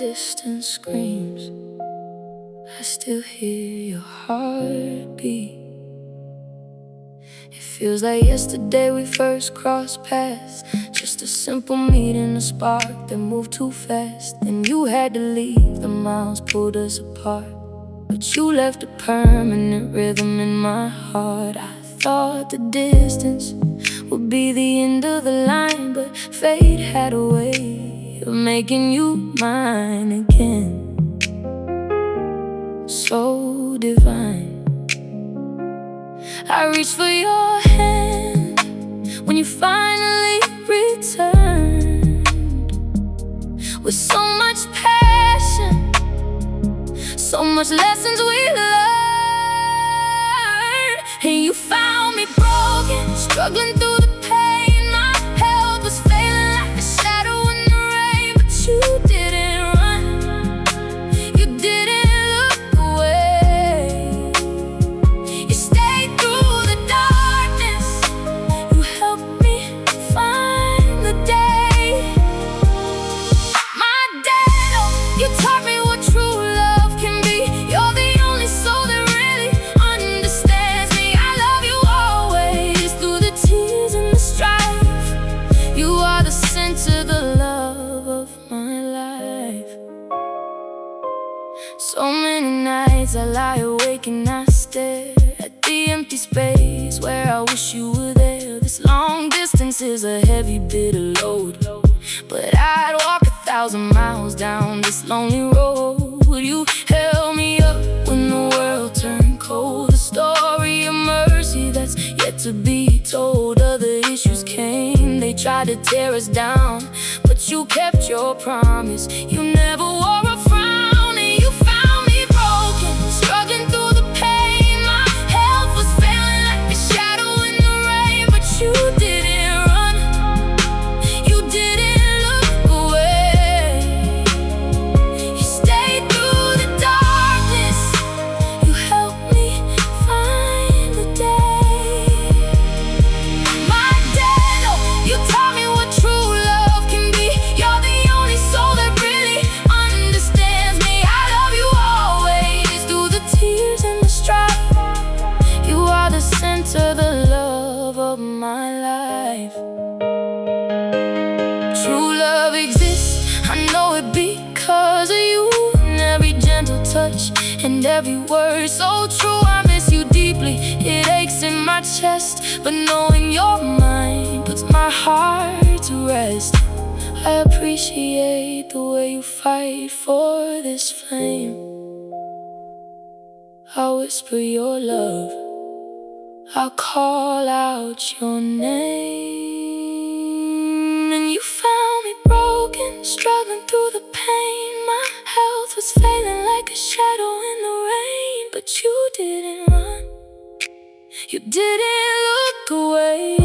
distance screams, I still hear your heartbeat. It feels like yesterday we first crossed paths, just a simple meeting, a spark that moved too fast. Then you had to leave, the miles pulled us apart, but you left a permanent rhythm in my heart. I thought the distance would be the end of the line, but fate had a way of making you mine again. So divine. I reached for your hand when you finally returned, with so much passion, so much lessons we learned. And you found me broken, struggling through the pain. My health was failing like a shadow in the rain, but you didn't run, you didn't look away. You stayed through the darkness, you helped me find the day. My dad, oh, you taught me what true love can be. You're the only soul that really understands me. I love you always, through the tears and the strife. You are the center, the love of my life. So many nights I lie awake and I stare at the empty space where I wish you were there. This long distance is a heavy bit of load, but I'd walk 1,000 miles down this lonely road. You held me up when the world turned cold, a story of mercy that's yet to be told. Other issues came, they tried to tear us down, but you kept your promise. You never wore a frown, and you found me broken, struggling through the pain. My health was failing like a shadow in the rain, but you didn't run, you didn't look away. You stayed through the darkness, you helped me find the day. My dad, oh, you taught me what true love can be. You're the only soul that really understands me. I love you always, through the tears and the strife. You are the center, the love of my life. True love exists, I know it because of you, and every gentle touch and every word so true. I miss you deeply, it aches in my chest, but knowing you're mine puts my heart to rest. I appreciate the way you fight for this flame. I'll whisper your love, I'll call out your name. And you found me broken, struggling through the pain. My health was failing like a shadow in the rain, but you didn't run, you didn't look away.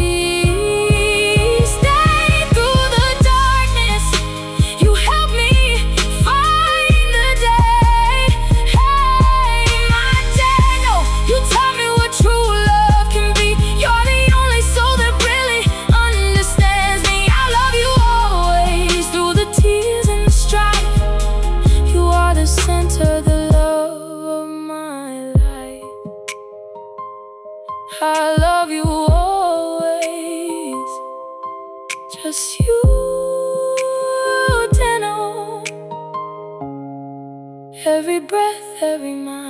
Stay through the darkness, you helped me find the day. Hey, my dad, oh, you taught me what true love can be. You're the only soul that really understands me. I love you always, through the tears and the strife. You are the center, the love of my life. I love you always, just you, Dano. Every breath, every mile.